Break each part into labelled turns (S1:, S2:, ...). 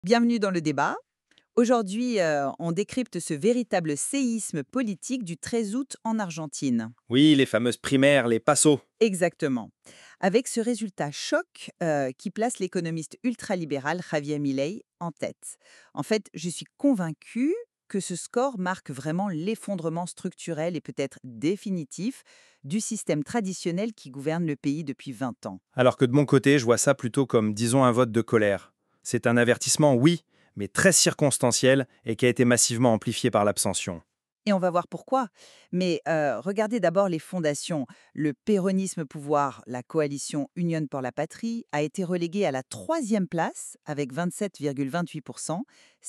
S1: Bienvenue dans le débat. Aujourd'hui, on décrypte ce véritable séisme politique du 13 août en Argentine.
S2: Oui, les fameuses primaires, les passos.
S1: Exactement. Avec ce résultat choc qui place l'économiste ultralibéral Javier Milei en tête. En fait, je suis convaincue que ce score marque vraiment l'effondrement structurel et peut-être définitif du système traditionnel qui gouverne le pays depuis 20 ans.
S2: Alors que de mon côté, je vois ça plutôt comme, disons, un vote de colère. C'est un avertissement, oui, mais très circonstanciel et qui a été massivement amplifié par l'abstention.
S1: Et on va voir pourquoi. Mais regardez d'abord les fondations. Le péronisme pouvoir, la coalition Union pour la patrie, a été relégué à la troisième place avec 27,28%.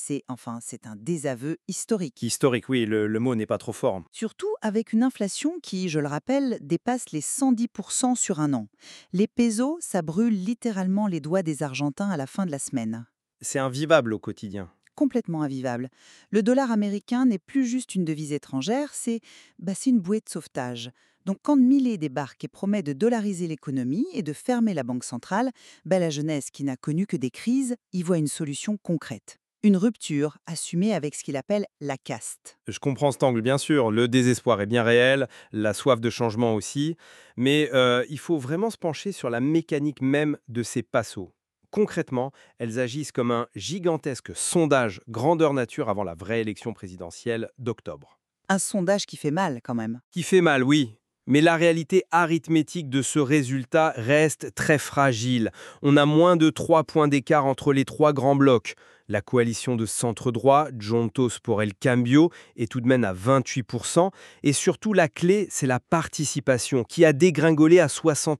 S1: C'est un désaveu historique.
S2: Historique, oui, le mot n'est pas trop fort.
S1: Surtout avec une inflation qui, je le rappelle, dépasse les 110% sur un an. Les pesos, ça brûle littéralement les doigts des Argentins à la fin de la semaine.
S2: C'est invivable au quotidien.
S1: Complètement invivable. Le dollar américain n'est plus juste une devise étrangère, c'est une bouée de sauvetage. Donc quand Milei débarque et promet de dollariser l'économie et de fermer la banque centrale, la jeunesse qui n'a connu que des crises y voit une solution concrète. Une rupture assumée avec ce qu'il appelle la caste.
S2: Je comprends cet angle, bien sûr, le désespoir est bien réel, la soif de changement aussi, mais il faut vraiment se pencher sur la mécanique même de ces passos. Concrètement, elles agissent comme un gigantesque sondage grandeur nature avant la vraie élection présidentielle d'octobre.
S1: Un sondage qui fait mal quand même.
S2: Qui fait mal, oui. Mais la réalité arithmétique de ce résultat reste très fragile. On a moins de 3 points d'écart entre les trois grands blocs. La coalition de centre-droit, Juntos por el Cambio, est tout de même à 28%. Et surtout, la clé, c'est la participation, qui a dégringolé à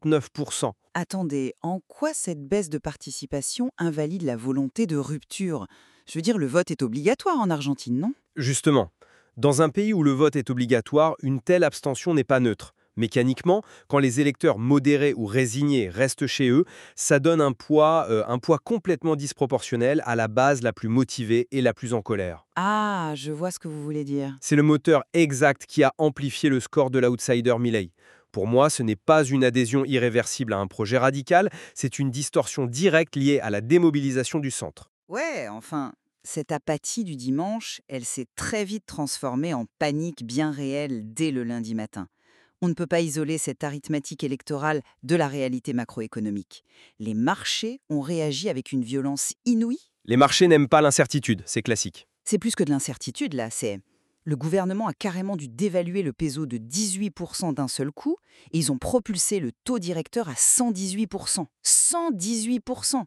S2: 69%.
S1: Attendez, en quoi cette baisse de participation invalide la volonté de rupture? Je veux dire, le vote est obligatoire en Argentine, non?
S2: Justement, dans un pays où le vote est obligatoire, une telle abstention n'est pas neutre. Mécaniquement, quand les électeurs modérés ou résignés restent chez eux, ça donne un poids complètement disproportionnel à la base la plus motivée et la plus en colère.
S1: Ah, je vois ce que vous voulez dire.
S2: C'est le moteur exact qui a amplifié le score de l'outsider Milei. Pour moi, ce n'est pas une adhésion irréversible à un projet radical, c'est une distorsion directe liée à la démobilisation du centre.
S1: Ouais, enfin, cette apathie du dimanche, elle s'est très vite transformée en panique bien réelle dès le lundi matin. On ne peut pas isoler cette arithmétique électorale de la réalité macroéconomique. Les marchés ont réagi avec une violence inouïe.
S2: Les marchés n'aiment pas l'incertitude, c'est classique.
S1: C'est plus que de l'incertitude, là, c'est... Le gouvernement a carrément dû dévaluer le peso de 18% d'un seul coup et ils ont propulsé le taux directeur à 118%. 118%.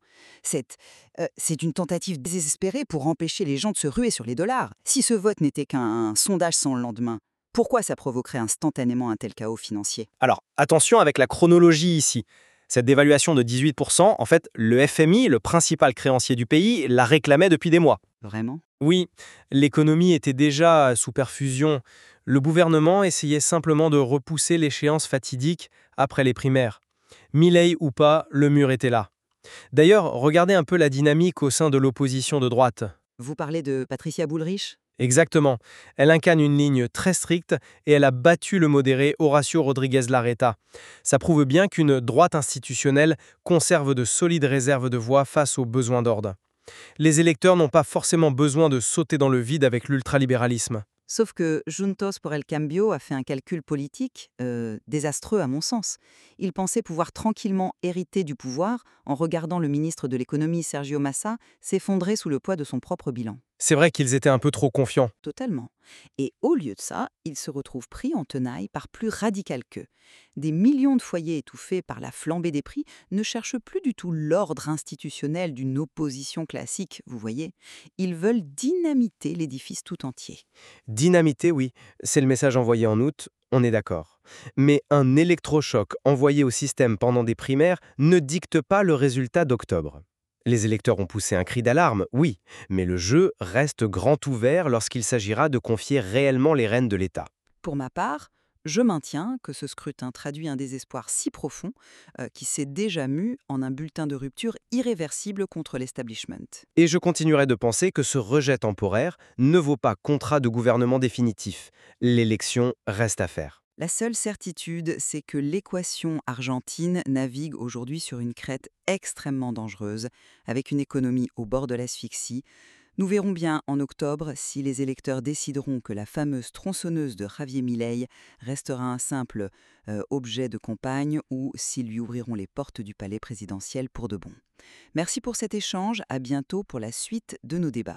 S1: C'est une tentative désespérée pour empêcher les gens de se ruer sur les dollars. Si ce vote n'était qu'un sondage sans lendemain, pourquoi ça provoquerait instantanément un tel chaos financier?
S2: Alors, attention avec la chronologie ici. Cette dévaluation de 18%, en fait, le FMI, le principal créancier du pays, la réclamait depuis des mois.
S1: Vraiment?
S2: Oui, l'économie était déjà sous perfusion. Le gouvernement essayait simplement de repousser l'échéance fatidique après les primaires. Milei ou pas, le mur était là. D'ailleurs, regardez un peu la dynamique au sein de l'opposition de droite.
S1: Vous parlez de Patricia Bullrich?
S2: Exactement. Elle incarne une ligne très stricte et elle a battu le modéré Horacio Rodríguez Larreta. Ça prouve bien qu'une droite institutionnelle conserve de solides réserves de voix face aux besoins d'ordre. Les électeurs n'ont pas forcément besoin de sauter dans le vide avec l'ultralibéralisme.
S1: Sauf que Juntos por el Cambio a fait un calcul politique désastreux à mon sens. Il pensait pouvoir tranquillement hériter du pouvoir en regardant le ministre de l'économie Sergio Massa s'effondrer sous le poids de son propre bilan.
S2: C'est vrai qu'ils étaient un peu trop confiants.
S1: Totalement. Et au lieu de ça, il se retrouve pris en tenaille par plus radical qu'eux. Des millions de foyers étouffés par la flambée des prix ne cherchent plus du tout l'ordre institutionnel d'une opposition classique, vous voyez. Ils veulent dynamiter l'édifice tout entier.
S2: Dynamité, oui, c'est le message envoyé en août, on est d'accord. Mais un électrochoc envoyé au système pendant des primaires ne dicte pas le résultat d'octobre. Les électeurs ont poussé un cri d'alarme, oui, mais le jeu reste grand ouvert lorsqu'il s'agira de confier réellement les rênes de l'État.
S1: Pour ma part, je maintiens que ce scrutin traduit un désespoir si profond qui s'est déjà mu en un bulletin de rupture irréversible contre l'establishment.
S2: Et je continuerai de penser que ce rejet temporaire ne vaut pas contrat de gouvernement définitif. L'élection reste à faire.
S1: La seule certitude, c'est que l'équation argentine navigue aujourd'hui sur une crête extrêmement dangereuse, avec une économie au bord de l'asphyxie. Nous verrons bien en octobre si les électeurs décideront que la fameuse tronçonneuse de Javier Milei restera un simple objet de campagne ou s'ils lui ouvriront les portes du palais présidentiel pour de bon. Merci pour cet échange, à bientôt pour la suite de nos débats.